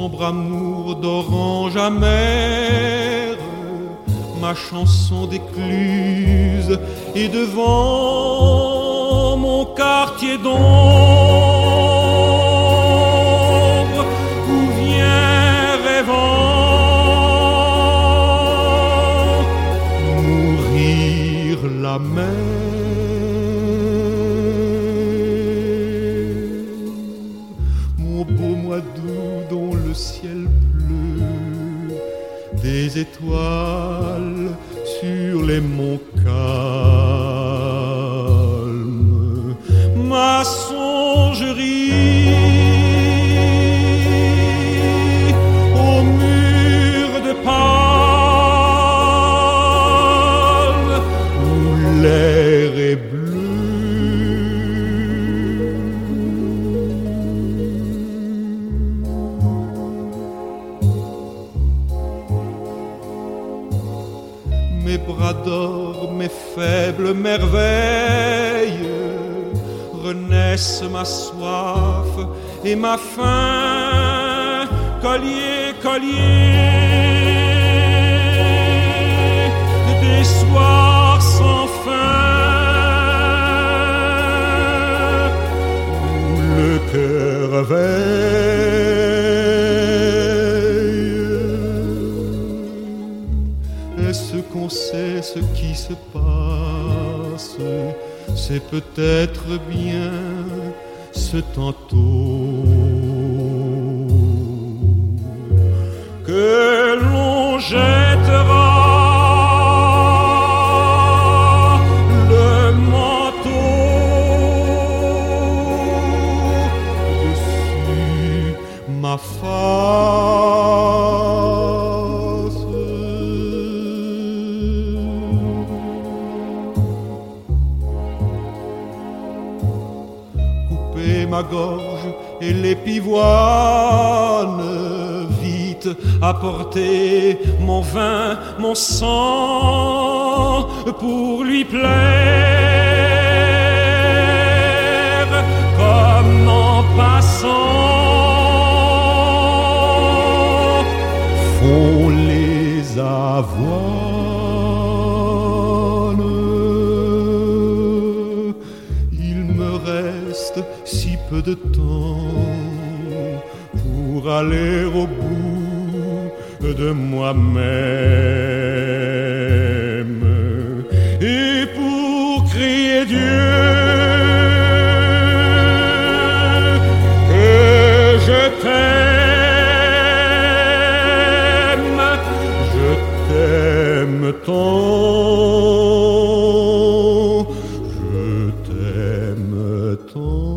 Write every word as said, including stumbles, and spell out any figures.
sombre amour d'orange amère, ma chanson d'écluse, et devant mon quartier d'ombre où vient rêvant mourir la mer. Mon beau mois d'août dont le ciel bleu, des étoiles sur les monts calmes, ma songerie au mur de palme où l'air est bleu. Mes bras d'or, mes faibles merveilles, renaissent ma soif et ma faim, collier, collier, des soirs sans fin, où le cœur veille. Est-ce qu'on sait ce qui se passe? C'est peut-être bien ce tantôt que l'on jettera le manteau dessus ma face. Ma gorge et les pivoines, vite apporter mon vin, mon sang pour lui plaire, comme en passant font les avoines. Il me reste si peu de temps pour aller au bout de moi-même et pour crier Dieu que je t'aime, je t'aime tant, je t'aime tant.